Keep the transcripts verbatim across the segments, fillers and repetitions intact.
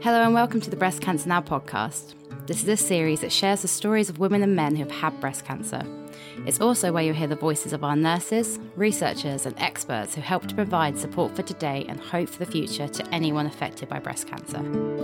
Hello and welcome to the Breast Cancer Now podcast. This is a series that shares the stories of women and men who have had breast cancer. It's also where you'll hear the voices of our nurses, researchers and experts who help to provide support for today and hope for the future to anyone affected by breast cancer.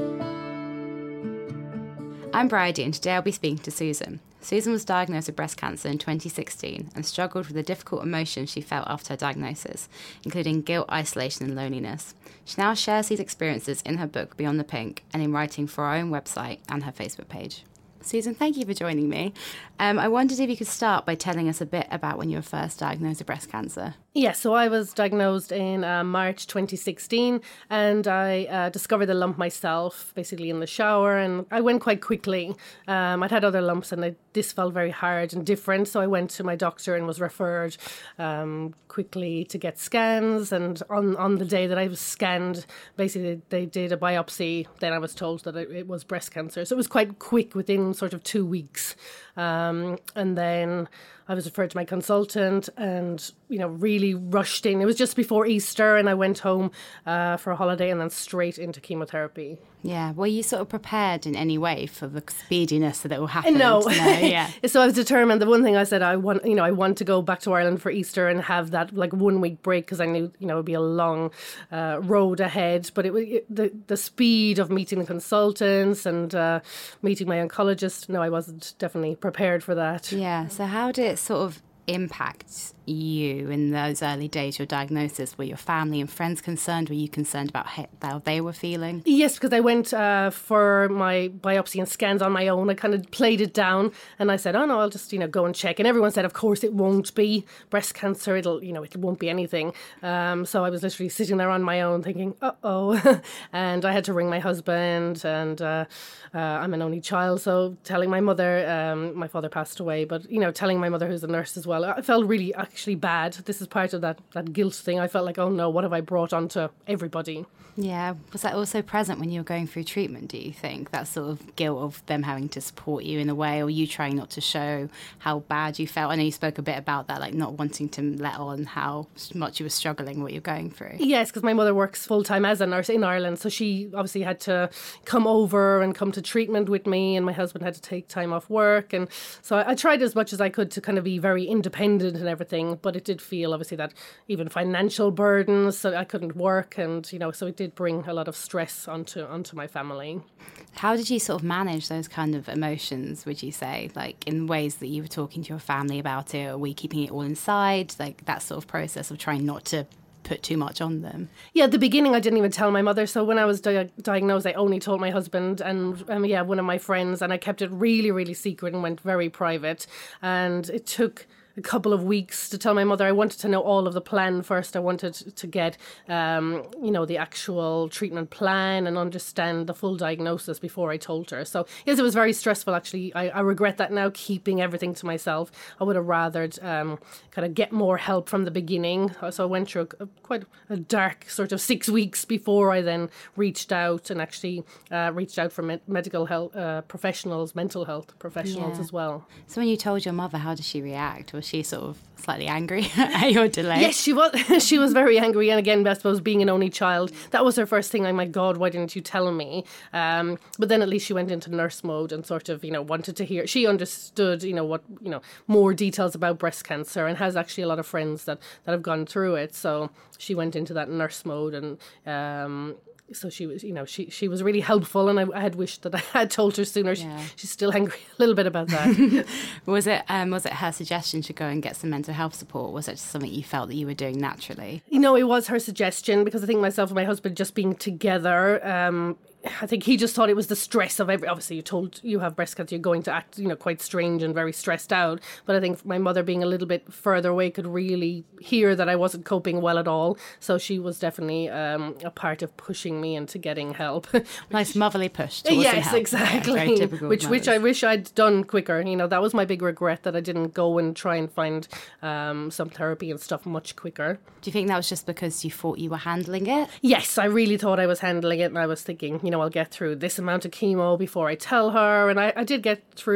I'm Bridie and today I'll be speaking to Susan. Susan was diagnosed with breast cancer in twenty sixteen and struggled with the difficult emotions she felt after her diagnosis, including guilt, isolation and loneliness. She now shares these experiences in her book Beyond the Pink and in writing for our own website and her Facebook page. Susan, thank you for joining me. Um, I wondered if you could start by telling us a bit about when you were first diagnosed with breast cancer. Yes, so I was diagnosed in uh, March twenty sixteen and I uh, discovered the lump myself, basically in the shower, and I went quite quickly. Um, I'd had other lumps and I, this felt very hard and different, so I went to my doctor and was referred um, quickly to get scans, and on, on the day that I was scanned, basically they did a biopsy, then I was told that it, it was breast cancer. So it was quite quick, within sort of two weeks. Um, and then I was referred to my consultant and, you know, really rushed in. It was just before Easter and I went home uh, for a holiday and then straight into chemotherapy. Yeah. Were you sort of prepared in any way for the speediness that will happen? No. no yeah. So I was determined. The one thing I said, I want, you know, I want to go back to Ireland for Easter and have that like one week break because I knew, you know, it would be a long uh, road ahead. But it, it the the speed of meeting the consultants and uh, meeting my oncologist, no, I wasn't definitely prepared for that. Yeah. So how did it sort of impact you in those early days, your diagnosis? Were your family and friends concerned? Were you concerned about how they were feeling? Yes, because I went uh, for my biopsy and scans on my own. I kind of played it down and I said, oh no, I'll just, you know, go and check. And everyone said, of course it won't be breast cancer. It'll, you know, it won't be anything. Um, so I was literally sitting there on my own thinking, uh-oh. And I had to ring my husband and uh, uh, I'm an only child. So telling my mother, um, my father passed away, but, you know, telling my mother who's a nurse as well, I felt really actually bad. This is part of that, that guilt thing. I felt like, oh no, what have I brought onto everybody? Yeah. Was that also present when you were going through treatment, do you think? That sort of guilt of them having to support you in a way, or you trying not to show how bad you felt? I know you spoke a bit about that, like not wanting to let on how much you were struggling, what you're going through. Yes, because my mother works full-time as a nurse in Ireland, so she obviously had to come over and come to treatment with me, and my husband had to take time off work. And so I, I tried as much as I could to kind of be very independent and everything, but it did feel obviously that even financial burdens, so I couldn't work, and, you know, so it did bring a lot of stress onto onto my family. How did you sort of manage those kind of emotions, would you say, like in ways that you were talking to your family about it, or were you keeping it all inside, like that sort of process of trying not to put too much on them? Yeah, at the beginning I didn't even tell my mother. So when I was di- diagnosed, I only told my husband and um, yeah, one of my friends, and I kept it really, really secret and went very private. And it took a couple of weeks to tell my mother. I wanted to know all of the plan first. I wanted to get, um, you know, the actual treatment plan and understand the full diagnosis before I told her. So yes, it was very stressful actually. I, I regret that now, keeping everything to myself. I would have rathered um, kind of get more help from the beginning. So I went through a, a, quite a dark sort of six weeks before I then reached out and actually uh, reached out for med- medical health uh, professionals, mental health professionals yeah. as well. So when you told your mother, how did she react? Was she sort of slightly angry at your delay? Yes, she was. She was very angry. And again, I suppose being an only child, that was her first thing. Like, my God, why didn't you tell me? Um, but then at least she went into nurse mode and sort of, you know, wanted to hear. She understood, you know, what, you know, more details about breast cancer, and has actually a lot of friends that, that have gone through it. So she went into that nurse mode, and um, so she was, you know, she, she was really helpful, and I, I had wished that I had told her sooner. Yeah. She, she's still angry a little bit about that. was it um, was it her suggestion to go and get some mental health support? Was it just something you felt that you were doing naturally? You know, it was her suggestion, because I think myself and my husband just being together, um, I think he just thought it was the stress of every, obviously you told you have breast cancer, you're going to act, you know, quite strange and very stressed out. But I think my mother being a little bit further away could really hear that I wasn't coping well at all. So she was definitely um, a part of pushing me into getting help. Nice motherly push towards yes, help. exactly. Yeah, very typical which which I wish I'd done quicker. You know, that was my big regret, that I didn't go and try and find um, some therapy and stuff much quicker. Do you think that was just because you thought you were handling it? Yes, I really thought I was handling it, and I was thinking, you know, I'll get through this amount of chemo before I tell her. And I, I did get through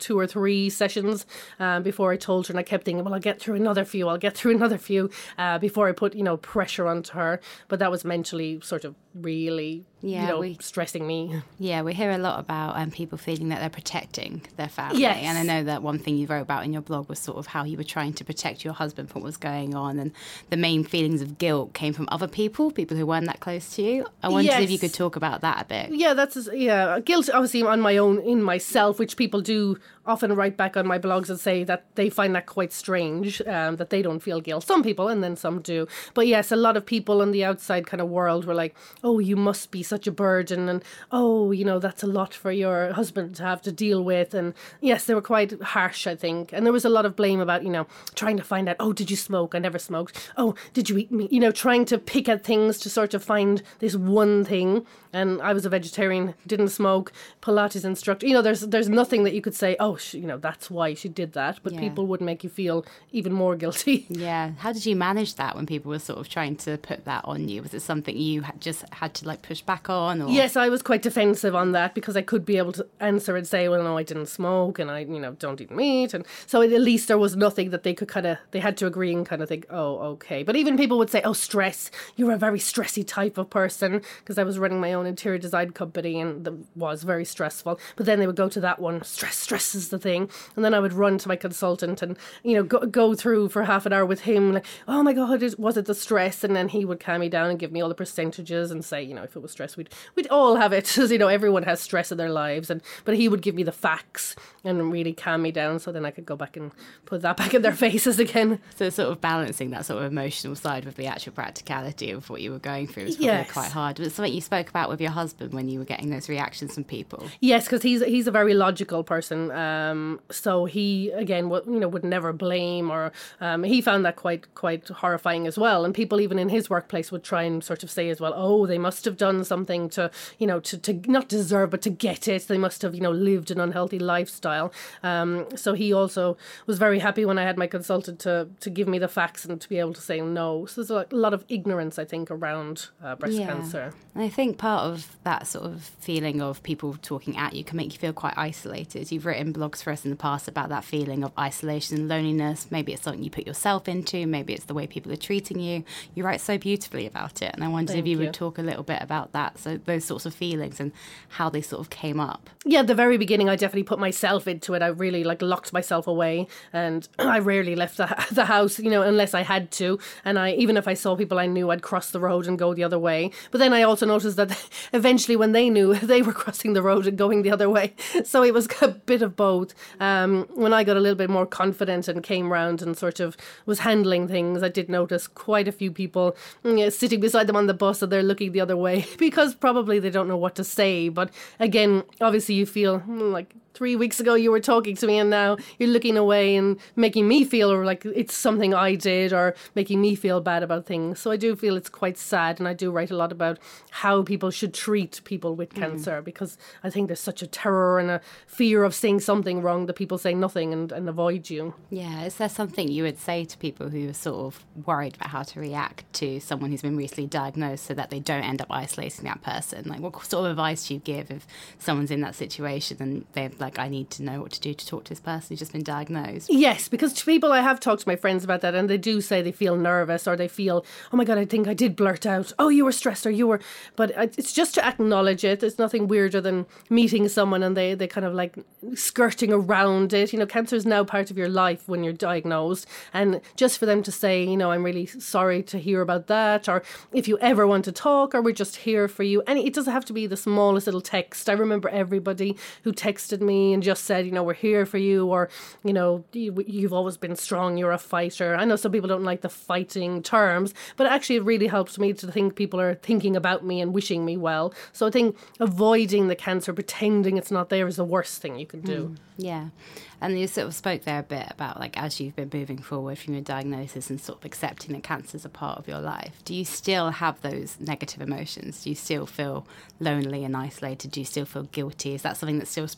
two or three sessions um, before I told her, and I kept thinking, well, I'll get through another few, I'll get through another few uh, before I put, you know, pressure onto her. But that was mentally sort of really, yeah, you know, we, stressing me. Yeah, we hear a lot about um, people feeling that they're protecting their family. Yes. And I know that one thing you wrote about in your blog was sort of how you were trying to protect your husband from what was going on, and the main feelings of guilt came from other people, people who weren't that close to you. I wondered yes. if you could talk about that a bit. Yeah, that's, yeah, guilt obviously on my own, in myself, which people do often write back on my blogs and say that they find that quite strange, um, that they don't feel guilt. Some people, and then some do. But yes, a lot of people in the outside kind of world were like, oh, you must be such a burden, and oh, you know, that's a lot for your husband to have to deal with. And yes, they were quite harsh, I think. And there was a lot of blame about, you know, trying to find out, oh, did you smoke? I never smoked. Oh, did you eat meat? You know, trying to pick at things to sort of find this one thing. And I was a vegetarian, didn't smoke, Pilates instructor. You know, there's there's nothing that you could say, oh, she, you know, that's why she did that. But yeah. people would make you feel even more guilty. Yeah. How did you manage that when people were sort of trying to put that on you? Was it something you had just had to like push back on? Or? Yes, I was quite defensive on that, because I could be able to answer and say, well, no, I didn't smoke, and I, you know, don't eat meat. And so at least there was nothing that they could kind of, they had to agree and kind of think, oh, okay. But even people would say, oh, stress, you're a very stressy type of person, because I was running my own interior design company and that was very stressful. But then they would go to that one, stress, stress is the thing. And then I would run to my consultant and, you know, go, go through for half an hour with him, like, oh my God, was it the stress? And then he would calm me down and give me all the percentages and say, you know, if it was stress, we'd we'd all have it. You know, everyone has stress in their lives. And but he would give me the facts and really calm me down, so then I could go back and put that back in their faces again. So sort of balancing that sort of emotional side with the actual practicality of what you were going through was probably yes. quite hard. Was it something you spoke about with your husband when you were getting those reactions from people? Yes, because he's he's a very logical person. Um, so he again, w- you know, would never blame, or um, he found that quite quite horrifying as well. And people even in his workplace would try and sort of say as well, oh, they must have done something to, you know, to, to not deserve, but to get it. They must have, you know, lived an unhealthy lifestyle. Um, so he also was very happy when I had my consultant to to give me the facts and to be able to say no. So there's a lot of ignorance, I think, around uh, breast yeah. cancer. And I think part of that sort of feeling of people talking at you can make you feel quite isolated. You've written blogs for us in the past about that feeling of isolation and loneliness. Maybe it's something you put yourself into. Maybe it's the way people are treating you. You write so beautifully about it. And I wondered Thank if you, you would talk a little bit about that, so those sorts of feelings and how they sort of came up. Yeah, at the very beginning, I definitely put myself into it. I really like locked myself away, and I rarely left the, the house, you know, unless I had to. And I, even if I saw people I knew, I'd cross the road and go the other way. But then I also noticed that eventually when they knew, they were crossing the road and going the other way. So it was a bit of both. Um, when I got a little bit more confident and came round and sort of was handling things, I did notice quite a few people you know, sitting beside them on the bus and they're looking the other way because probably they don't know what to say. But again, obviously you feel hmm, like three weeks ago you were talking to me and now you're looking away and making me feel like it's something I did or making me feel bad about things. So I do feel it's quite sad, and I do write a lot about how people should treat people with cancer mm. because I think there's such a terror and a fear of saying something wrong that people say nothing and, and avoid you. Yeah, is there something you would say to people who are sort of worried about how to react to someone who's been recently diagnosed so that they don't end up isolating that person? Like, what sort of advice do you give if someone's in that situation and they're like, I need to know what to do to talk to this person who's just been diagnosed? Yes, because to people, I have talked to my friends about that and they do say they feel nervous or they feel, oh my God, I think I did blurt out, oh, you were stressed or you were, but it's just to acknowledge it. There's nothing weirder than meeting someone and they, they kind of like skirting around it. You know, cancer is now part of your life when you're diagnosed, and just for them to say, you know, I'm really sorry to hear about that, or if you ever want to talk, or we're just here for you. And it doesn't have to be the smallest little text. I remember everybody who texted me and just said, you know, we're here for you, or, you know, you, you've always been strong, you're a fighter. I know some people don't like the fighting terms, but actually it really helps me to think people are thinking about me and wishing me well. So I think avoiding the cancer, pretending it's not there, is the worst thing you can do. Mm, yeah. And you sort of spoke there a bit about, like, as you've been moving forward from your diagnosis and sort of accepting that cancer is a part of your life, do you still have those negative emotions? Do you still feel lonely and isolated? Do you still feel guilty? Is that something that still springs up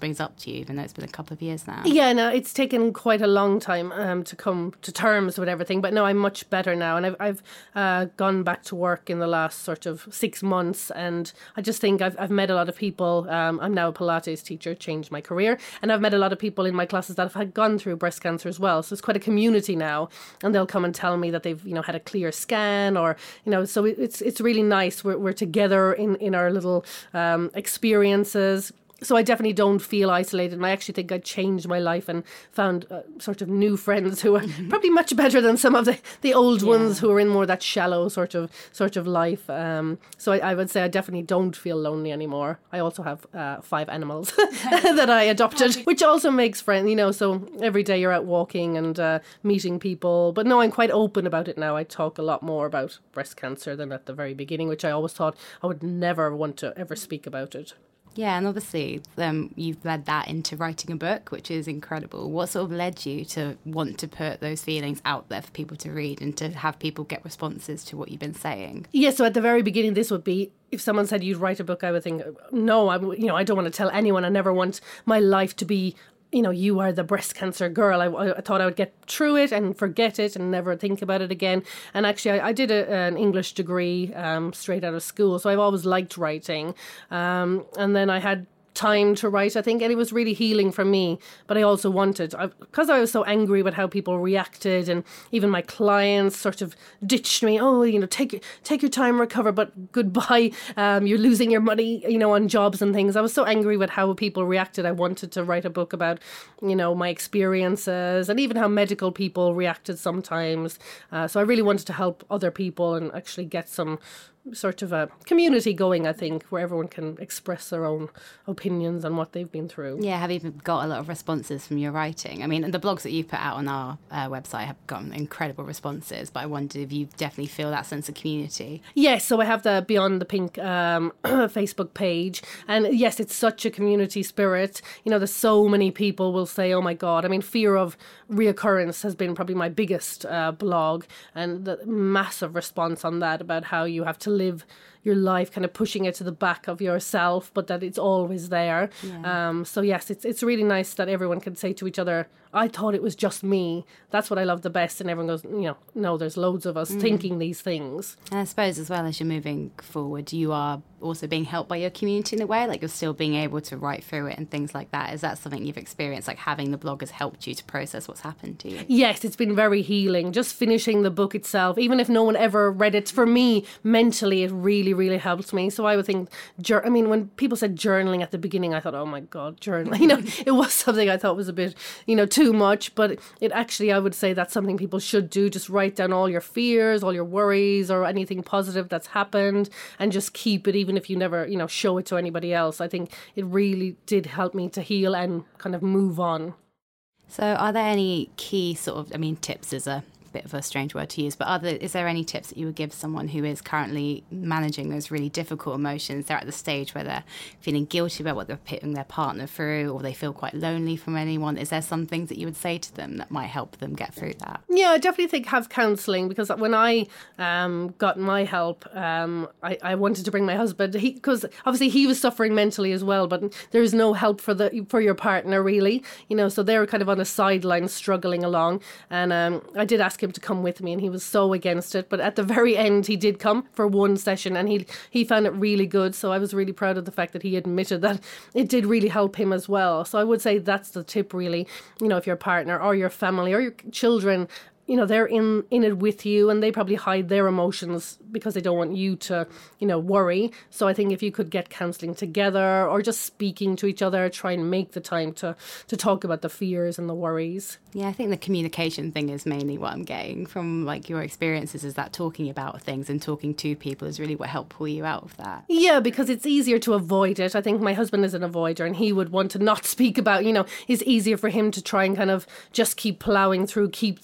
helped you, even though it's been a couple of years now? Yeah, no, it's taken quite a long time um, to come to terms with everything, but no, I'm much better now, and I've, I've uh, gone back to work in the last sort of six months, and I just think I've, I've met a lot of people. Um, I'm now a Pilates teacher, changed my career, and I've met a lot of people in my classes that have had gone through breast cancer as well, so it's quite a community now, and they'll come and tell me that they've, you know, had a clear scan, or, you know, so it's it's really nice. We're, we're together in, in our little um, experiences. So I definitely don't feel isolated, and I actually think I changed my life and found uh, sort of new friends who are probably much better than some of the, the old yeah. ones who are in more that shallow sort of sort of life. Um, so I, I would say I definitely don't feel lonely anymore. I also have uh, five animals that I adopted, which also makes friends, you know, so every day you're out walking and uh, meeting people. But no, I'm quite open about it now. I talk a lot more about breast cancer than at the very beginning, which I always thought I would never want to ever speak about it. Yeah, and obviously um, you've led that into writing a book, which is incredible. What sort of led you to want to put those feelings out there for people to read and to have people get responses to what you've been saying? Yeah, so at the very beginning, this would be, if someone said you'd write a book, I would think, no, I, you know, I don't want to tell anyone. I never want my life to be, you know, you are the breast cancer girl. I, I thought I would get through it and forget it and never think about it again. And actually, I, I did a, an English degree um, straight out of school, so I've always liked writing. Um, and then I had time to write, I think, and it was really healing for me. But I also wanted, because I, I was so angry with how people reacted, and even my clients sort of ditched me. Oh, you know, take take your time, recover, but goodbye. Um, you're losing your money, you know, on jobs and things. I was so angry with how people reacted. I wanted to write a book about, you know, my experiences and even how medical people reacted sometimes. Uh, so I really wanted to help other people and actually get some sort of a community going, I think, where everyone can express their own opinions on what they've been through. Yeah, have you got a lot of responses from your writing? I mean, the blogs that you put out on our uh, website have gotten incredible responses, but I wondered if you definitely feel that sense of community. Yes, so I have the Beyond the Pink um, Facebook page, and yes, it's such a community spirit. You know, there's so many people will say, oh my God, I mean, fear of reoccurrence has been probably my biggest uh, blog, and the massive response on that about how you have to live your life kind of pushing it to the back of yourself, but that it's always there. Yeah. Um, so yes, it's it's really nice that everyone can say to each other, I thought it was just me. That's what I love the best. And everyone goes, you know, no, there's loads of us mm. thinking these things. And I suppose as well as you're moving forward, you are also being helped by your community in a way, like you're still being able to write through it and things like that. Is that something you've experienced, like having the blog has helped you to process what's happened to you? Yes, it's been very healing. Just finishing the book itself, even if no one ever read it, for me, mentally, it really, really helped me. So I would think, I mean, when people said journaling at the beginning, I thought, oh my God, journaling. You know, it was something I thought was a bit, you know, too much, but it actually, I would say that's something people should do. Just write down all your fears, all your worries, or anything positive that's happened, and just keep it, even if you never, you know, show it to anybody else. I think it really did help me to heal and kind of move on. So are there any key sort of, I mean, tips is a bit of a strange word to use, but are there, is there any tips that you would give someone who is currently managing those really difficult emotions? They're at the stage where they're feeling guilty about what they're putting their partner through, or they feel quite lonely from anyone. Is there some things that you would say to them that might help them get through that? Yeah, I definitely think have counselling, because when I um, got my help, um, I, I wanted to bring my husband, because obviously he was suffering mentally as well, but there is no help for the for your partner really, you know, so they're kind of on the sideline struggling along, and um, I did ask him to come with me, and he was so against it, but at the very end he did come for one session, and he he found it really good. So I was really proud of the fact that he admitted that it did really help him as well. So I would say that's the tip really, you know, if your partner or your family or your children, you know, they're in, in it with you, and they probably hide their emotions because they don't want you to, you know, worry. So I think if you could get counselling together, or just speaking to each other, try and make the time to, to talk about the fears and the worries. Yeah, I think the communication thing is mainly what I'm getting from like your experiences, is that talking about things and talking to people is really what helped pull you out of that. Yeah, because it's easier to avoid it. I think my husband is an avoider, and he would want to not speak about, you know, it's easier for him to try and kind of just keep ploughing through, keep the days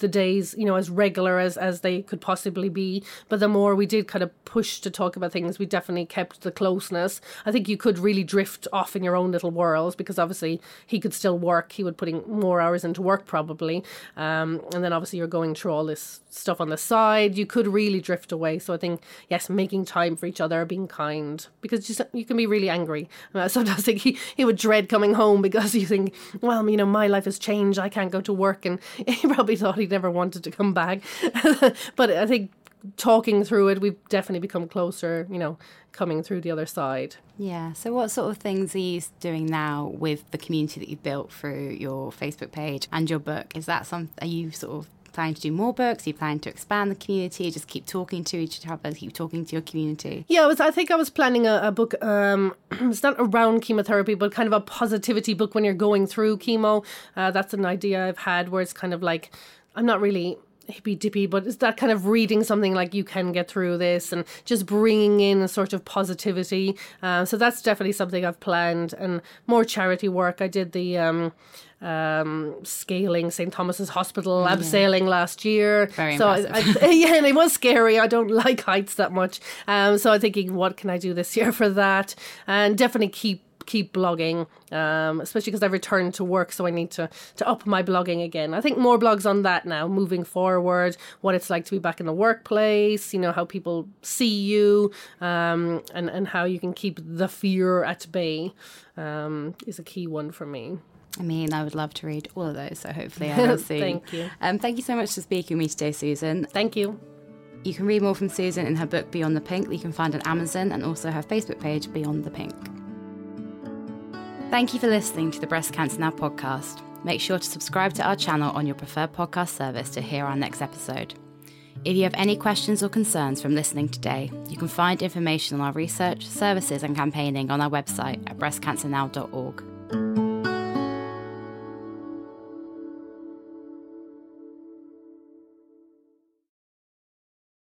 as, you know, as regular as, as they could possibly be. But the more we did kind of push to talk about things, we definitely kept the closeness. I think you could really drift off in your own little worlds, because obviously he could still work. He would putting more hours into work probably. Um, and then obviously you're going through all this stuff on the side. You could really drift away. So I think, yes, making time for each other, being kind, because you, you can be really angry. I sometimes think he, he would dread coming home because you think, well, you know, my life has changed. I can't go to work. And he probably thought he never wanted to come back. But I think talking through it, we've definitely become closer, you know, coming through the other side. Yeah. So what sort of things are you doing now with the community that you've built through your Facebook page and your book? Is that some, are you sort of planning to do more books? Are you planning to expand the community? Just keep talking to each other, keep talking to your community? Yeah, I, was, I think I was planning a, a book. Um, it's not around chemotherapy, but kind of a positivity book when you're going through chemo. Uh, that's an idea I've had where it's kind of like, I'm not really hippy dippy, but it's that kind of reading something like you can get through this and just bringing in a sort of positivity. Uh, so that's definitely something I've planned, and more charity work. I did the um, um, scaling Saint Thomas's Hospital yeah. abseiling last year. Very so impressive. I, I, yeah, and it was scary. I don't like heights that much. Um, so I'm thinking, what can I do this year for that? And definitely keep keep blogging, um, especially because I've returned to work, so I need to, to up my blogging again. I think more blogs on that now, moving forward, what it's like to be back in the workplace, you know, how people see you, um, and, and how you can keep the fear at bay um, is a key one for me. I mean, I would love to read all of those, so hopefully I will soon. Thank you. Um, thank you so much for speaking with me today, Susan. Thank you. You can read more from Susan in her book, Beyond the Pink, that you can find on Amazon, and also her Facebook page, Beyond the Pink. Thank you for listening to the Breast Cancer Now podcast. Make sure to subscribe to our channel on your preferred podcast service to hear our next episode. If you have any questions or concerns from listening today, you can find information on our research, services and campaigning on our website at breast cancer now dot org.